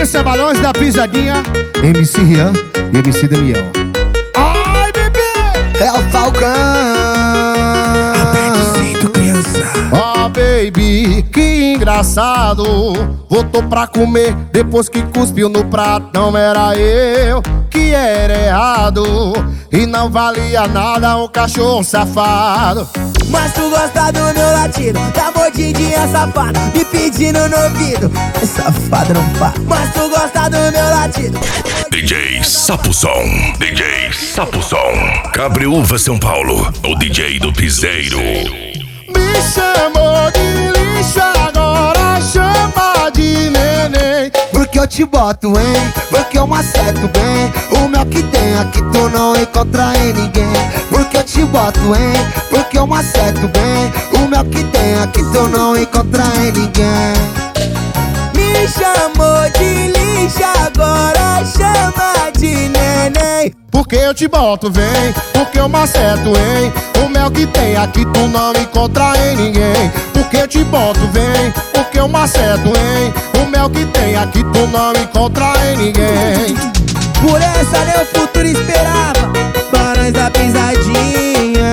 Os Trabalhões da Pisadinha, MC Rian e MC Daniel. Ai, bebê! É o Falcão. Aperto criança. Ah, baby, que engraçado. Voltou pra comer depois que cuspiu no prato. Não era eu que era errado e não valia nada um cachorro safado. Mas tu gosta do meu latido, da mordidinha safada, me pedindo no ouvido. Safado não para. Mas tu gosta do meu latido. DJ Sapuson. DJ Sapuson. Cabreúva, São Paulo. O DJ do Piseiro. Me chamou de lixo, agora chama de neném. Porque eu te boto, hein? Porque eu maceto bem o mel que tem aqui tu não encontra em ninguém. Porque eu te boto, hein? Porque eu maceto bem o mel que tem aqui tu não encontra em ninguém. Me chamou de lixo, agora chama de neném. Porque eu te boto, vem, porque eu maceto, hein? O mel que tem aqui tu não encontra em ninguém. Porque eu te boto, vem, porque eu maceto, hein? O mel que tem aqui tu não encontra em ninguém. Por essa meu futuro esperava Barões da Pisadinha.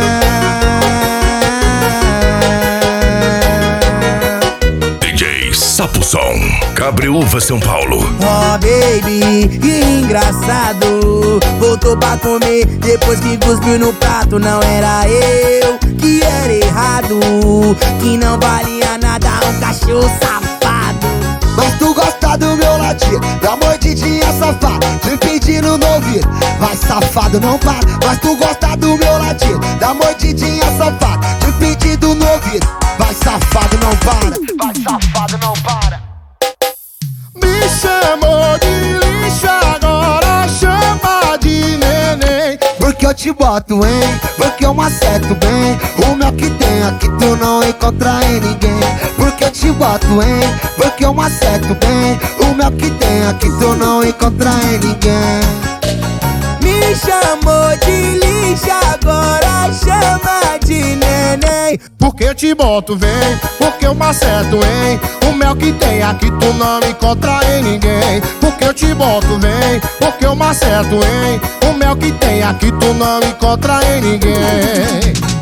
DJ Sapuson. Cabreúva, São Paulo. Oh baby, que engraçado. Voltou pra comer depois que cuspiu no prato. Não era eu que era errado, que não valia nada um cachorro safado. Mas tu gosta do meu latir, da mordidinha safada, te pedindo no ouvido. Vai safado, não para. Mas tu gosta do meu latir, da mordidinha safada, te pedindo no ouvido. Vai safado, não para. Vai safado, não para. Me chamou de lixo, agora chama de neném. Porque eu te boto, hein? Porque eu maceto bem o mel que tem aqui tu não encontra em ninguém. Porque eu te boto, hein? Porque eu maceto bem o mel que tem aqui tu não encontra em ninguém. Me chamou de lixo, agora chama de neném. Porque eu te boto, vem, porque eu maceto, hein? O mel que tem aqui tu não encontra em ninguém. Porque eu te boto, vem, porque eu maceto, hein? O mel que tem aqui tu não encontra em ninguém.